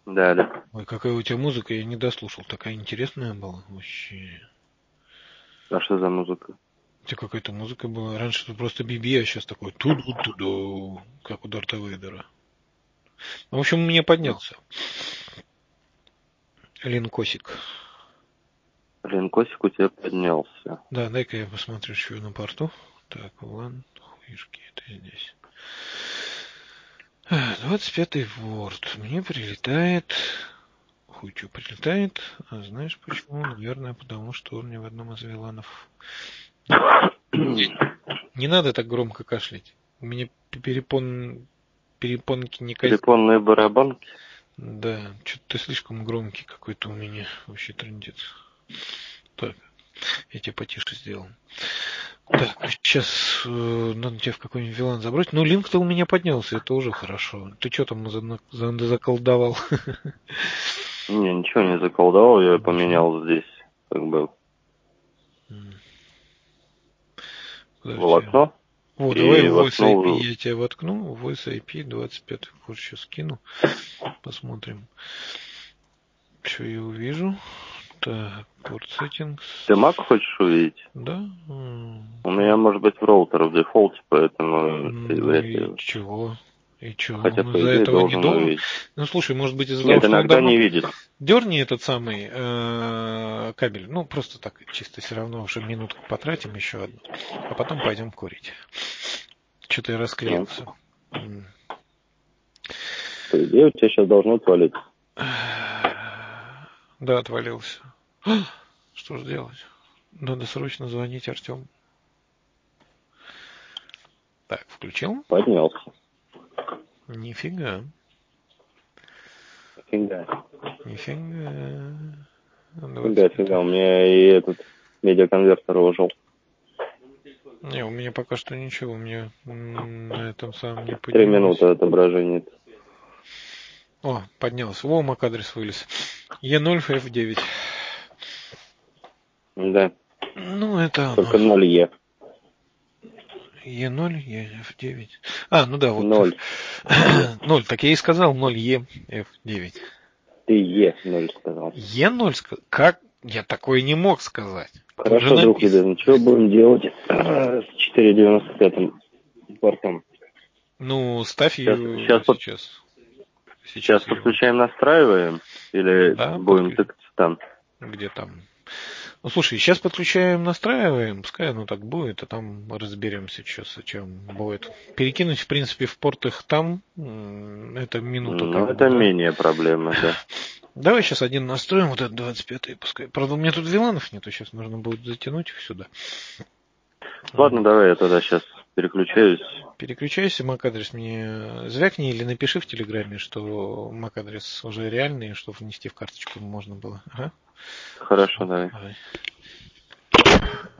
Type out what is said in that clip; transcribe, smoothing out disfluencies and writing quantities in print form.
Да, да. Ой, какая у тебя музыка, я не дослушал. Такая интересная была вообще. А что за музыка? У тебя какая-то музыка была. Раньше тут просто биби, а сейчас такой туду-туду, как у Дарта Вейдера. В общем, мне поднялся. Линкосик. Линкосик у тебя поднялся. Да, дай-ка я посмотрю, что на порту. Так, ван, хуишки, это здесь. 25-й ворд. Мне прилетает... Хуй что прилетает. А знаешь почему? Наверное, потому что он мне в одном из виланов. Не надо так громко кашлять. У меня перепонки не козят. Перепонные барабанки. Да, что-то ты слишком громкий какой-то у меня. Вообще трындец. Так, я тебе потише сделал. Так, сейчас надо тебя в какой-нибудь вилан забрать. Ну, линк-то у меня поднялся, это уже хорошо. Ты что там заколдовал? Не, ничего не заколдовал, я поменял здесь, как бы, волокно. О, давай И в Voice IP воткнул. я тебя воткну. Voice IP 25 вот сейчас скину. Посмотрим, что я увижу. Так, порт settings. Ты Mac хочешь увидеть? Да. У меня может быть в роутер в дефолте, поэтому ты Ну вряд ли. и чего? И чего? Хотя, Он по из-за идее, этого не должен должен? увидеть. Ну слушай, может быть из-за того, Нет, что он иногда давно... не видит. Дерни этот самый кабель. Ну, просто так, чисто все равно уже минутку потратим еще одну. А потом пойдем курить. Что-то я расклеился. По идее, у тебя сейчас должно отвалиться. Да, отвалился. Что же делать? Надо срочно звонить Артему. Так, включил? Поднялся. Нифига. Фига. Нифига. Фига. У меня и этот медиаконвертер ужил. Не, у меня пока что ничего. У меня на этом самом не 3 поднялось. минуты отображения. О, поднялся. Во, MAC-адрес вылез. E0F9. Да. Ну, это оно. Только 0Е. E0, EF9. А, ну да, вот. 0. 0, так я и сказал 0EF9. Ты Е0 сказал. E0 как? Я такое не мог сказать. Хорошо, друг любезный. Что будем делать с 4.95 портом? Ну, ставь ее Сейчас Сейчас ее. подключаем, настраиваем? Или Да, будем тыкаться там? Где там? Ну, слушай, сейчас подключаем, настраиваем, пускай оно так будет, а там разберемся, что с чем будет. Перекинуть, в принципе, в порт их там, это минута. Ну, это менее проблемы, да. Давай сейчас один настроим, вот этот 25-й, пускай. Правда, у меня тут виланов нету, сейчас нужно будет затянуть их сюда. Ладно, давай я тогда сейчас переключаюсь. Переключайся, MAC-адрес мне звякни или напиши в Телеграме, что MAC-адрес уже реальный, чтобы внести в карточку можно было. Ага. Хорошо, давай.